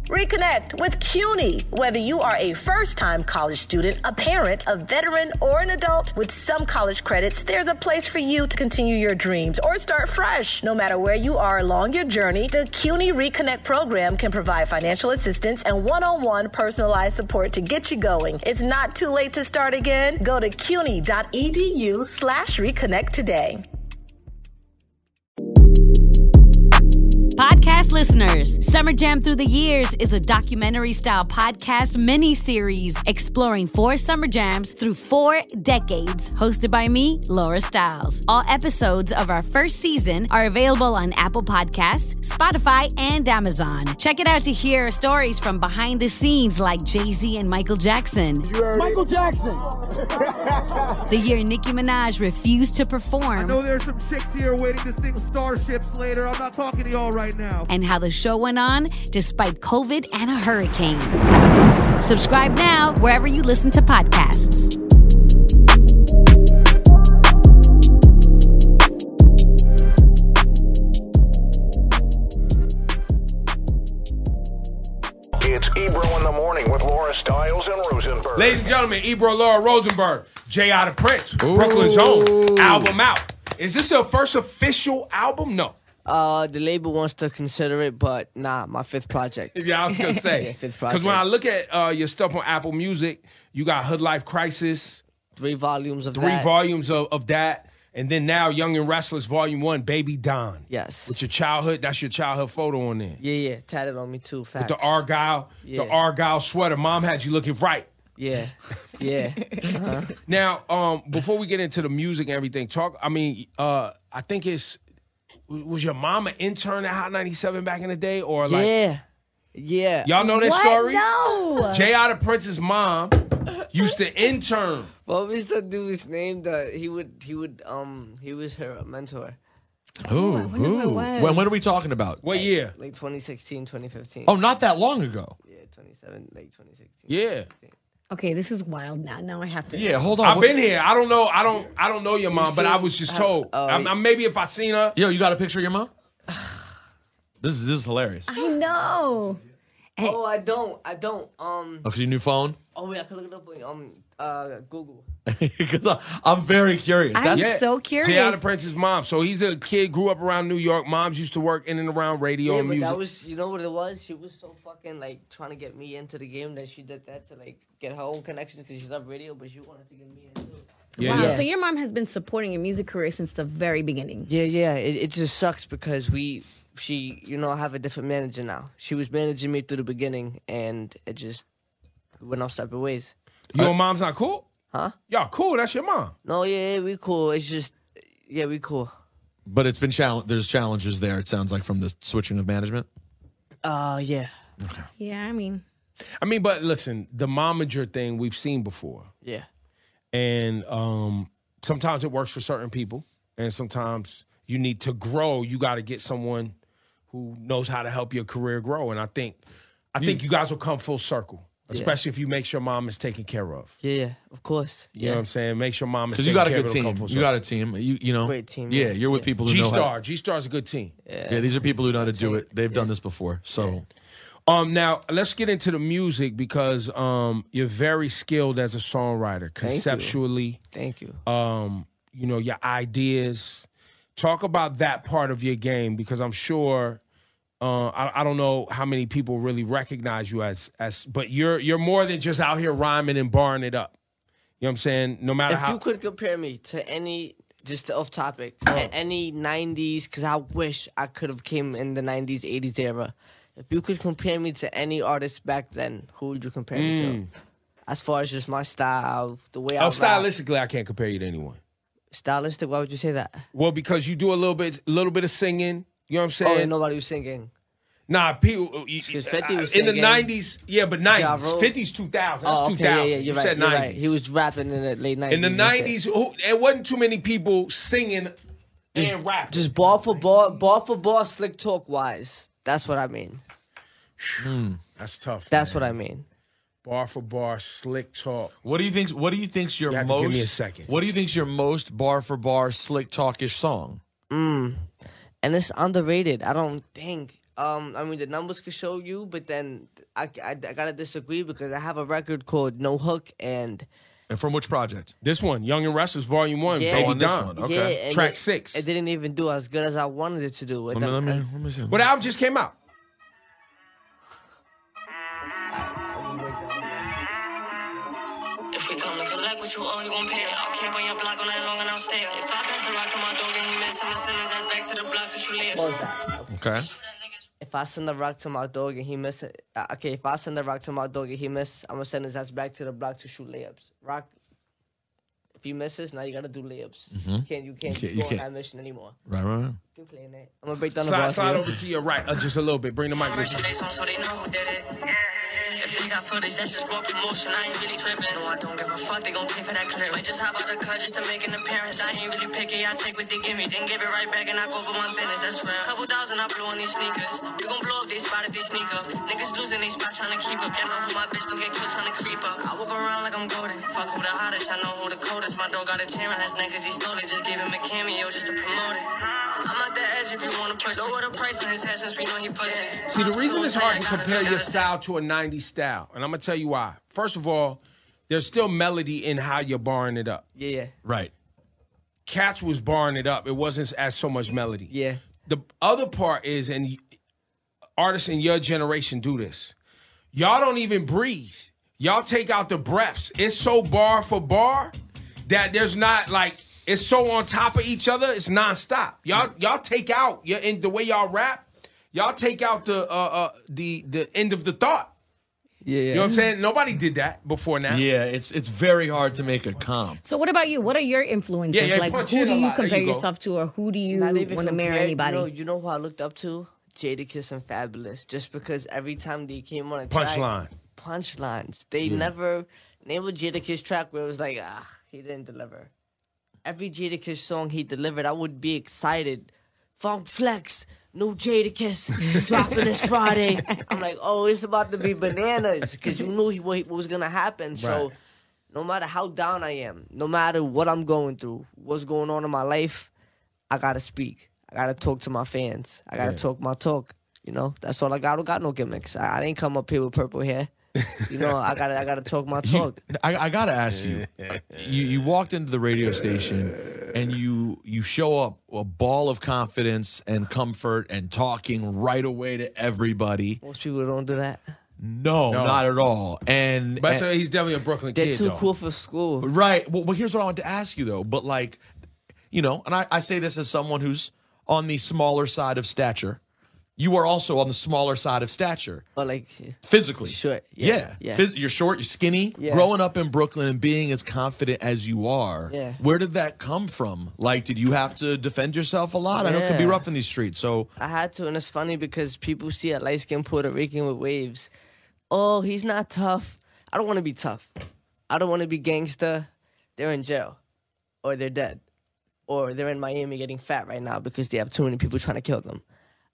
Reconnect with CUNY. Whether you are a first-time college student, a parent, a veteran, or an adult, with some college credits, there's a place for you to continue your dreams or start fresh. No matter where you are along your journey, the CUNY Reconnect program can provide financial assistance and one-on-one personalized support to get you going. It's not too late to start again. Go to cuny.edu/reconnect today. Podcast listeners, Summer Jam Through the Years is a documentary-style podcast mini-series exploring 4 summer jams through 4 decades, hosted by me, Laura Stiles. All episodes of our first season are available on Apple Podcasts, Spotify, and Amazon. Check it out to hear stories from behind the scenes like Jay-Z and Michael Jackson. Michael Jackson! The year Nicki Minaj refused to perform. I know there's some chicks here waiting to sing Starships later. I'm not talking to y'all right now. And how the show went on despite COVID and a hurricane. Subscribe now wherever you listen to podcasts. It's Ebro in the Morning with Laura Stiles and Rosenberg. Ladies and gentlemen, Ebro, Laura Rosenberg, J.I. the Prince, Brooklyn's Own, album out. Is this your first official album? No. The label wants to consider it, but nah, my 5th project. Yeah, I was going to say. Yeah, 5th project. Because when I look at your stuff on Apple Music, you got Hood Life Crisis. 3 volumes of 3 that. volumes of that. And then now Young and Restless Volume 1, Baby Don. Yes. With your childhood, that's your childhood photo on there. Yeah, tatted on me too, facts. With the Argyle sweater. Mom had you looking right. Yeah. Uh-huh. Now, before we get into the music and everything, I think was your mom an intern at Hot 97 back in the day? Or like, yeah. Y'all know this story? No. J.I. the Prince's mom used to intern. Well, Mr. Dude's name, he was her mentor. Who? When are we talking about? What year? Like 2016, 2015. Oh, not that long ago. Yeah, 2016. Yeah. Okay, this is wild now. Now I have to. Yeah, hold on. I've been here. I don't know your mom, but I was just told. Maybe if I seen her. Yo, you got a picture of your mom? This is hilarious. I know. Hey. Oh, I don't. Oh, cause your new phone? Oh wait, I can look it up on Google. Because I'm very curious. I'm so curious. J.I. the Prince's mom. So he's a kid, grew up around New York. Moms used to work in and around radio and but music. That was, you know what it was? She was so fucking like trying to get me into the game that she did that to like get her own connections because she loved radio, but she wanted to get me into it. Yeah, wow. yeah. So your mom has been supporting your music career since the very beginning. Yeah. It just sucks because she have a different manager now. She was managing me through the beginning, and it just went off separate ways. Your mom's not cool? Huh? Y'all cool? That's your mom. No, yeah, we cool. It's just, we cool. But it's been there's challenges there, it sounds like, from the switching of management? Yeah. Okay. Yeah, I mean, but listen, the momager thing we've seen before. Yeah. And sometimes it works for certain people, and sometimes you need to grow. You got to get someone who knows how to help your career grow. And I think you guys will come full circle, especially if you make sure mom is taken care of. Yeah, of course. You know what I'm saying? Make sure mom is Because taken care of. Because you got a good team. You got a team. You know. Great team. Yeah, you're with people who know how. G-Star's a good team. Yeah, these are people who know how to do it. They've done this before. So. Now, let's get into the music because you're very skilled as a songwriter, conceptually. Thank you. Your ideas. Talk about that part of your game because I'm sure I don't know how many people really recognize you as but you're more than just out here rhyming and barring it up. You know what I'm saying? No matter if you could compare me to any, just off topic, any 90s, because I wish I could have came in the 90s, 80s era. If you could compare me to any artist back then, who would you compare me to? As far as just my style, the way I stylistically, I can't compare you to anyone. Stylistic? Why would you say that? Well, because you do a little bit of singing. You know what I'm saying? Oh, and nobody was singing. Nah, people. 50 was in the singing. 90s, yeah, but 90s. Ja 50s, 2000. That's oh, okay, 2000. Yeah, you right, said you're 90s. Right. He was rapping in the late 90s. In the 90s, there wasn't too many people singing and rapping. Just bar for bar, slick talk wise. That's what I mean. That's tough. That's what I mean. Bar for bar, slick talk. What do you think's your You have most? to give me a second. What do you think's your most bar for bar, slick talkish song? And it's underrated. I don't think I mean, the numbers could show you, but then I gotta disagree because I have a record called No Hook and from which project? This one, Young and Restless, Volume 1, Yeah. Baby on this Don. one. Okay. and Track 6. It didn't even do as good as I wanted it to do. Let me see. But the album just came out. If we come and collect what you owe, you gon' pay it. I can't on your block all night long and I'll stay up. If I pass the rock to my dog and he missing the sentence, that's back to the block since you live. Okay. If I send the rock to my dog and he miss it, okay. If I send the rock to my dog and he miss, I'm gonna send his ass back to the block to shoot layups. Rock. If he misses, now you gotta do layups. You can't go on that mission anymore. Right. You can play that. I'm gonna break down the bars. Slide over to your right, just a little bit. Bring the mic with you. They song so they know who did it. If they got footage, that's just raw promotion. I ain't really tripping. No, I don't give a fuck. They gon' pay for that clip. Might just hop out the cut just to make an appearance. I ain't really picky. I take what they give me, then give it right back and I go for my business. That's real. Couple thousand I blew on these sneakers. They gon' blow up. They spotted they sneak up. Niggas losing they spot trying to keep up. Can't know who my bitch don't get killed trying to creep up. I walk around like I'm golden. Fuck who the hottest. I know who the coldest. My dog got a chain on his neck 'cause he stole it. Just gave him a cameo just to promote it. I'm at the edge if you wanna push. Lower the price on his head since we know he pussy. See, the reason it's hard to compare your style to a 90s style, and I'm going to tell you why. First of all, there's still melody in how you're barring it up. Yeah. Right. Cats was barring it up. It wasn't as so much melody. Yeah. The other part is, and artists in your generation do this, y'all don't even breathe. Y'all take out the breaths. It's so bar for bar that there's not like, it's so on top of each other, it's nonstop. Y'all take out, in the way y'all rap, y'all take out the end of the thought. Yeah. You know what I'm saying? Nobody did that before now. Yeah, it's very hard to make a comp. So what about you? What are your influences? Yeah, like, punch who in do a you lot. There compare you go. yourself to, or who do you Not want even to mirror compared. anybody? You know who I looked up to? Jadakiss and Fabulous. Just because every time they came on a track, Punchline. punchlines. They never named a Jadakiss track where it was like, he didn't deliver. Every Jadakiss song he delivered, I would be excited. Funk Flex, new Jadakiss, dropping this Friday. I'm like, oh, it's about to be bananas, because you knew what was gonna happen. So, no matter how down I am, no matter what I'm going through, what's going on in my life, I gotta speak. I gotta talk to my fans. I gotta talk my talk. You know, that's all I got. I don't got no gimmicks. I didn't come up here with purple hair. You know, I gotta talk my talk. I gotta ask you, you walked into the radio station and you show up a ball of confidence and comfort and talking right away to everybody. Most people don't do that. No, not at all. But so he's definitely a Brooklyn They're kid, too though. cool for school. Right. Well, here's what I want to ask you, though. But, like, you know, and I say this as someone who's on the smaller side of stature. You are also on the smaller side of stature. But, like, physically. short. Yeah. Yeah. You're short, you're skinny. Yeah. Growing up in Brooklyn and being as confident as you are, Yeah. where did that come from? Like, did you have to defend yourself a lot? I know it can be Yeah. rough in these streets. So, I had to, and it's funny because people see a light-skinned Puerto Rican with waves. Oh, he's not tough. I don't want to be tough. I don't want to be gangster. They're in jail. Or they're dead. Or they're in Miami getting fat right now because they have too many people trying to kill them.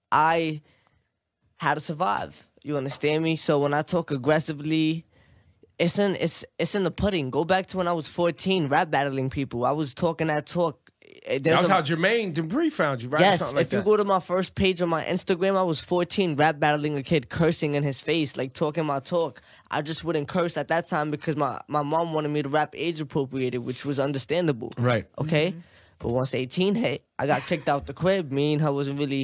I had to survive. You understand me? So when I talk aggressively, it's in the pudding. Go back to when I was 14, rap battling people. I was talking that talk. That was how Jermaine Dupri found you, right? Or Yes, something like if you that. go to my first page on my Instagram, I was 14, rap battling a kid, cursing in his face, like talking my talk. I just wouldn't curse at that time because my mom wanted me to rap age appropriated, which was understandable. right. Okay? But once 18 hit, I got kicked out the crib. Me and her wasn't really...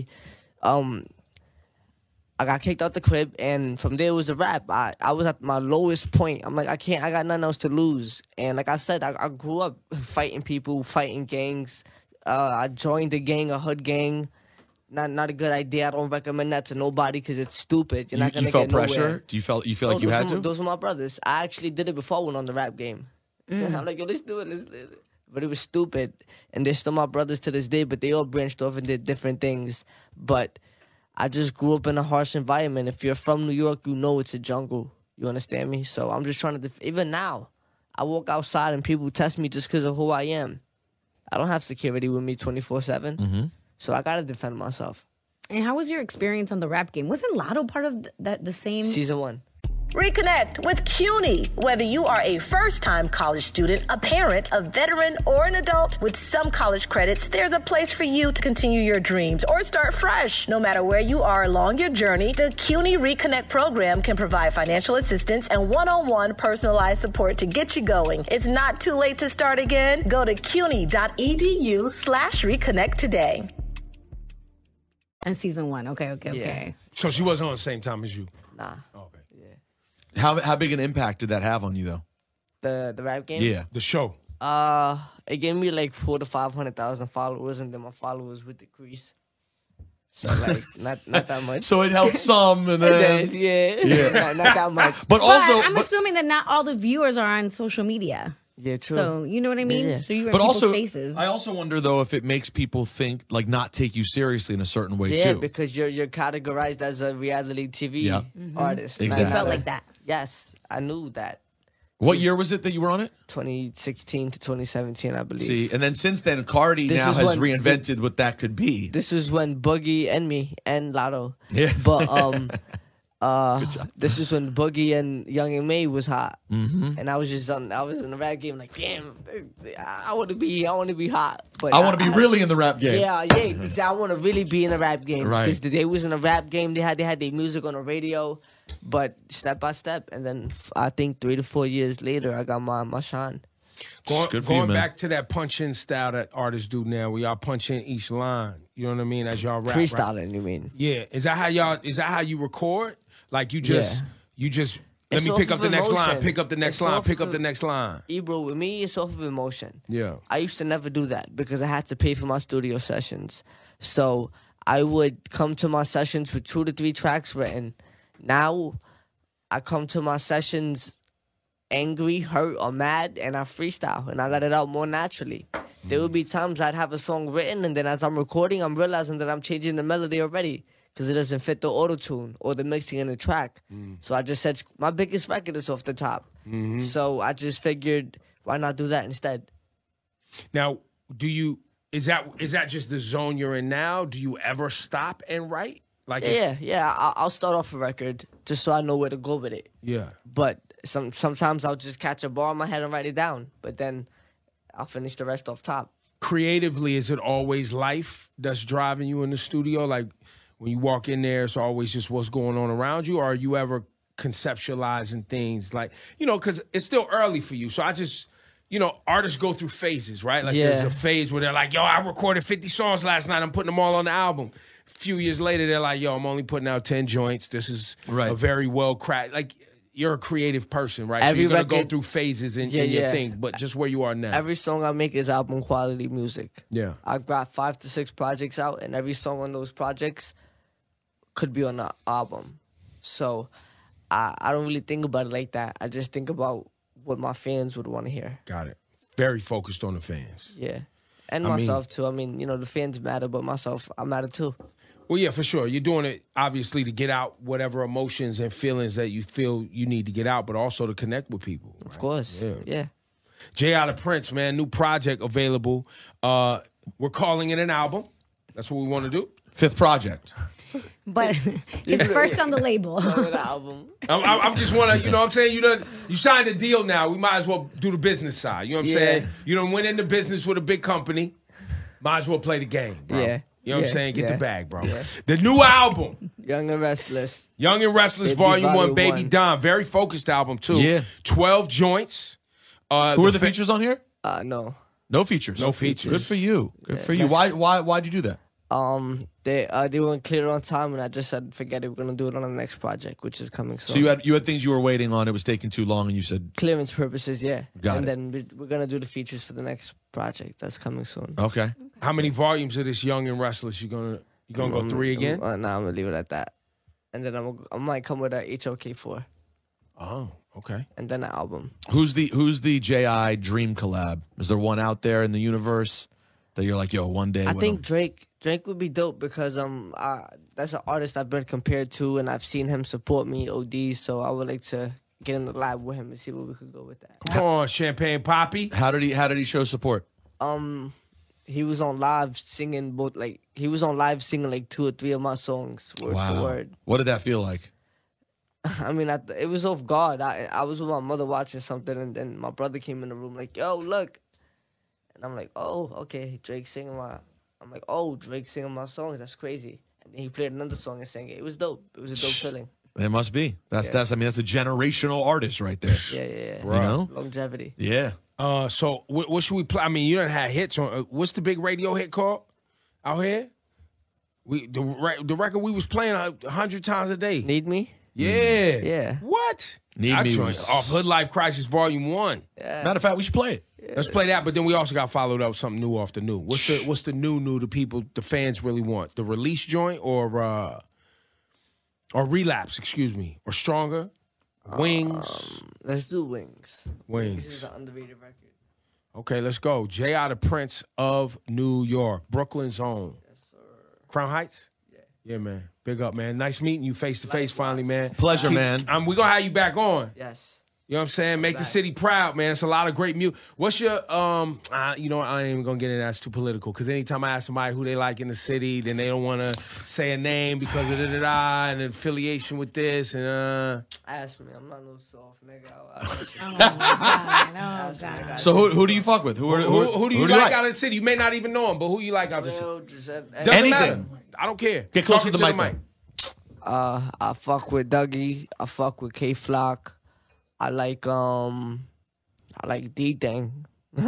I got kicked out the crib, and from there it was a rap. I was at my lowest point. I'm like, I got nothing else to lose. And like I said, I grew up fighting people, fighting gangs. I joined a gang, a hood gang. Not a good idea. I don't recommend that to nobody because it's stupid. You're not gonna You felt get nowhere. pressure? Do you feel like you had to? Those were my brothers. I actually did it before I went on the rap game. I'm like, yo, let's do it. But it was stupid. And they're still my brothers to this day, but they all branched off and did different things. But I just grew up in a harsh environment. If you're from New York, you know it's a jungle. You understand me? So I'm just trying to... even now, I walk outside and people test me just because of who I am. I don't have security with me 24/7. So I got to defend myself. And how was your experience on the rap game? Wasn't Lotto part of the same? Season 1. Reconnect with CUNY. Whether you are a first-time college student, a parent, a veteran, or an adult, with some college credits, there's a place for you to continue your dreams or start fresh. No matter where you are along your journey, the CUNY Reconnect program can provide financial assistance and one-on-one personalized support to get you going. It's not too late to start again. Go to cuny.edu/reconnect today. And season 1. Okay. So she wasn't on the same time as you. Nah. Okay. How big an impact did that have on you, though? The rap game? Yeah. The show. It gave me like 400,000 to 500,000 followers, and then my followers would decrease. So like not that much. So it helped some, and then yeah. not that much. But also, I'm assuming that not all the viewers are on social media. Yeah, true. So you know what I mean? Yeah. So you're in but people's also, faces. I also wonder though if it makes people think like not take you seriously in a certain way Yeah, too. because you're categorized as a reality TV artist. Exactly. I felt like that. Yes, I knew that. What year was it that you were on it? 2016 to 2017, I believe. See, and then since then, Cardi This now is has when- reinvented what that could be. This was when Boogie and me and Lotto. Yeah. But this was when Boogie and Young and May was hot, and I was in the rap game like, damn, I want to be hot, but I want to be really in the rap game. Yeah. Because I want to really be in the rap game. Right. Because they was in a rap game. They had their music on the radio, but step by step, and then I think 3 to 4 years later, I got my shine. Good for you, Going man. back to that punch-in style that artists do now, where y'all punch in each line. You know what I mean? As y'all rap. Freestyling, right? you mean? Yeah. Is that how you record? Like you just let It's me off pick of up the next line, emotion. pick up the next It's line, off pick up of- the next line. Bro, with me, it's off of emotion. Yeah. I used to never do that because I had to pay for my studio sessions. So I would come to my sessions with 2 to 3 tracks written. Now I come to my sessions angry, hurt, or mad, and I freestyle and I let it out more naturally. There would be times I'd have a song written, and then as I'm recording, I'm realizing that I'm changing the melody already because it doesn't fit the auto-tune or the mixing in the track. So I just said, my biggest record is off the top. So I just figured, why not do that instead? Now, is that just the zone you're in now? Do you ever stop and write? Like I'll start off a record just so I know where to go with it. Yeah. But sometimes I'll just catch a bar in my head and write it down. But then I'll finish the rest off top. Creatively, is it always life that's driving you in the studio? Like when you walk in there, it's always just what's going on around you? Or are you ever conceptualizing things like, because it's still early for you. So I just, artists go through phases, right? Like there's a phase where they're like, yo, I recorded 50 songs last night. I'm putting them all on the album. A few years later, they're like, yo, I'm only putting out 10 joints. This is a very well-crafted, like, you're a creative person, right? So you're going to go through phases in your thing, but just where you are now. Every song I make is album quality music. Yeah. I've got 5 to 6 projects out, and every song on those projects could be on the album. So I don't really think about it like that. I just think about what my fans would want to hear. Got it. Very focused on the fans. Yeah. And myself, too. I mean, the fans matter, but myself, I matter, too. Well, yeah, for sure. You're doing it, obviously, to get out whatever emotions and feelings that you feel you need to get out, but also to connect with people. Right? Of course. Yeah. J.I. the Prince, man, new project available. We're calling it an album. That's what we want to do. 5th project. But it's first on the label. The album. I'm just want to, you know what I'm saying? You signed a deal now. We might as well do the business side. You know what I'm saying? You done went into business with a big company. Might as well play the game, bro. Yeah. You know what I'm saying? Get the bag, bro. Yeah. The new album. Young and Restless. Young and Restless, Baby Volume 1, Volume Baby 1. Don. Very focused album, too. Yeah. 12 joints. Who are the features on here? No. No features. No features. Good for you. Good for you. Why'd you do that? They weren't clear on time, and I just said, forget it. We're gonna do it on the next project, which is coming soon. So you had things you were waiting on. It was taking too long, and you said clearance purposes, yeah. Got and it. then we're gonna do the features for the next project that's coming soon. okay. How many volumes of this Young and Restless you gonna go 3 again? Nah, I'm gonna leave it at that. And then I might come with a HOK4, Oh, okay. and then an album. Who's the J.I. dream collab? Is there one out there in the universe that you're like, yo, one day? I when think I'm- Drake would be dope because that's an artist I've been compared to, and I've seen him support me OD. So I would like to get in the lab with him and see where we could go with that. Come on, Champagne Poppy. How did he show support? He was on live singing like 2 or 3 of my songs word for word. What did that feel like? I mean, it was off guard. I was with my mother watching something, and then my brother came in the room like, yo, look. And I'm like, oh, okay, Drake singing my... I'm like, oh, Drake singing my songs. That's crazy. And then he played another song and sang it. It was dope. It was a dope feeling. It must be. That's a generational artist right there. Yeah. You know? Longevity. Yeah. So what should we play? I mean, you done had hits on. What's the big radio hit called out here? The record we was playing 100 times a day. Need Me? Yeah. Yeah. What? Need Me was off Hood Life Crisis Volume 1. Yeah. Matter of fact, we should play it. Yeah. Let's play that, but then we also got followed up with something new off the new. What's the new the people, the fans really want? The Release joint or Relapse, excuse me, or Stronger? Wings. Let's do Wings. Wings. This is an underrated record. Okay, let's go. J.I. the Prince of New York, Brooklyn's own. Yes, sir. Crown Heights? Yeah, man. Big up, man. Nice meeting you face to face finally, man. Pleasure, man. We're going to have you back on. Yes. You know what I'm saying? Make the city proud, man. It's a lot of great music. What's your, you know, I ain't even going to get into that. It's too political. Because anytime I ask somebody who they like in the city, then they don't want to say a name because of da-da-da and affiliation with this. And Ask me. I'm not no soft nigga. God. So who do you fuck with? Who do you like out of the city? You may not even know him, but who you like out of the city? Doesn't Anything. matter. I don't care. Get closer Talk to the into mic. I fuck with Dougie. I fuck with K-Flock. I like D-Thang.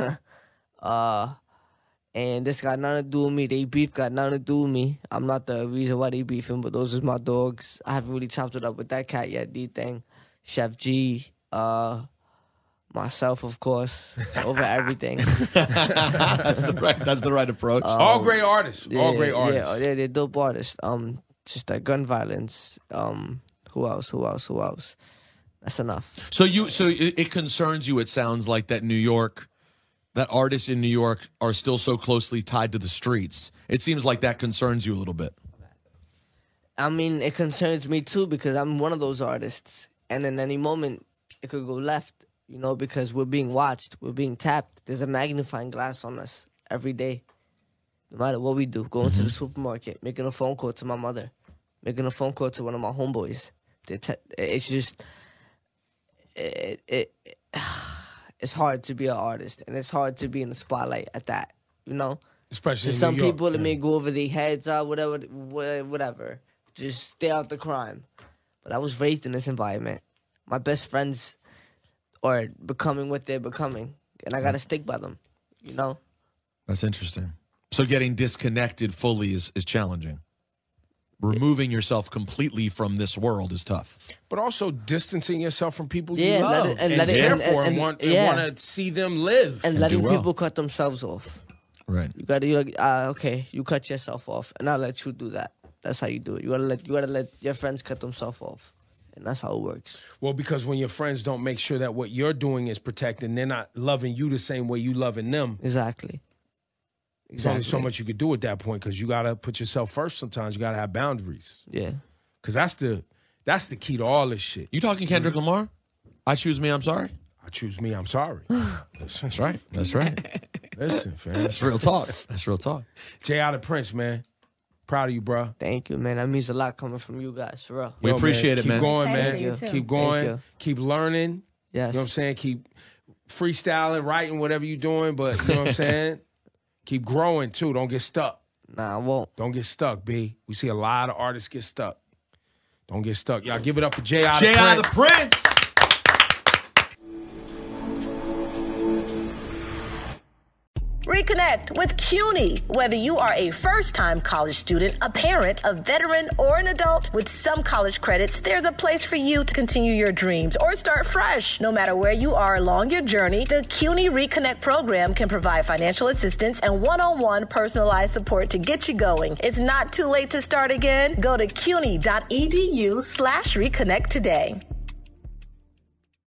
And this got nothing to do with me. They beef got nothing to do with me. I'm not the reason why they beefing, but those is my dogs. I haven't really chopped it up with that cat yet, D-Thang. Chef G, myself, of course, over everything. That's the right approach. All great artists. All great artists. Yeah, they're dope artists. Just that gun violence. Who else? That's enough. So it concerns you, it sounds like, that artists in New York are still so closely tied to the streets. It seems like that concerns you a little bit. I mean, it concerns me too because I'm one of those artists. And in any moment, it could go left, you know, because we're being watched. We're being tapped. There's a magnifying glass on us every day. No matter what we do, going to the supermarket, making a phone call to my mother, making a phone call to one of my homeboys. It's just... It's hard to be an artist, and it's hard to be in the spotlight at that, you know? Especially to some people, it may go over their heads or whatever. Just stay out the crime. But I was raised in this environment. My best friends are becoming what they're becoming, and I got to stick by them, you know? That's interesting. So getting disconnected fully is challenging. Removing yourself completely from this world is tough. But also distancing yourself from people you love and want to see them live. And letting people cut themselves off. Right. You gotta, okay, you cut yourself off, and I'll let you do that. That's how you do it. You gotta let your friends cut themselves off. And that's how it works. Well, because when your friends don't make sure that what you're doing is protected, they're not loving you the same way you loving them. Exactly. There's only so much you could do at that point because you got to put yourself first sometimes. You got to have boundaries. Yeah. Because that's the key to all this shit. You talking Kendrick Lamar? I choose me, I'm sorry? I choose me, I'm sorry. That's right. That's right. Listen, fam. That's real talk. That's real talk. J.I. the Prince, man. Proud of you, bro. Thank you, man. That means a lot coming from you guys, for real. We appreciate it, man. Keep going, man. Thank you, too. Keep going. Keep learning. Yes. You know what I'm saying? Keep freestyling, writing, whatever you're doing, but you know what I'm saying? Keep growing, too. Don't get stuck. Nah, I won't. Don't get stuck, B. We see a lot of artists get stuck. Don't get stuck. Y'all give it up for J.I. J.I. the Prince. Reconnect with CUNY. Whether you are a first-time college student, a parent, a veteran, or an adult, with some college credits, there's a place for you to continue your dreams or start fresh. No matter where you are along your journey, the CUNY Reconnect program can provide financial assistance and one-on-one personalized support to get you going. It's not too late to start again. Go to cuny.edu/reconnect today.